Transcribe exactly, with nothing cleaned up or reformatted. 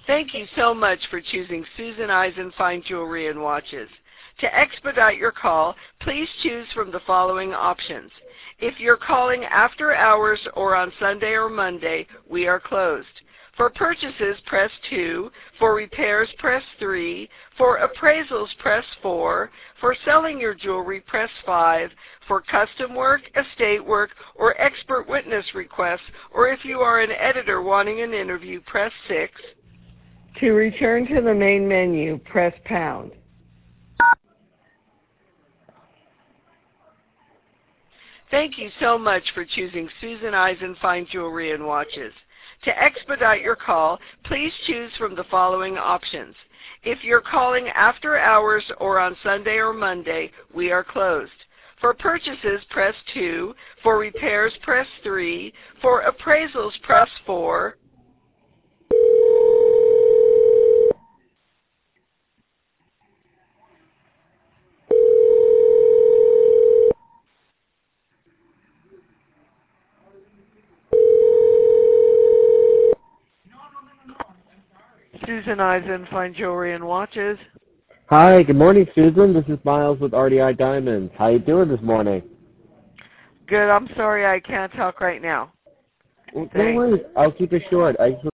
Thank you so much for choosing Susan Eisen Fine Jewelry and Watches. To expedite your call, please choose from the following options. If you're calling after hours or on Sunday or Monday, we are closed. For purchases, press two. For repairs, press three. For appraisals, press four. For selling your jewelry, press five. For custom work, estate work, or expert witness requests, or if you are an editor wanting an interview, press six. To return to the main menu, press pound. Thank you so much for choosing Susan Eisen Fine Jewelry and Watches. To expedite your call, please choose from the following options. If you're calling after hours or on Sunday or Monday, we are closed. For purchases, press two. For repairs, press three. For appraisals, press four. Susan Eisen Fine Jewelry and Watches. Hi, good morning, Susan. This is Miles with R D I Diamonds. How you doing this morning? Good. I'm sorry I can't talk right now. Well, no worries. I'll keep it short. I just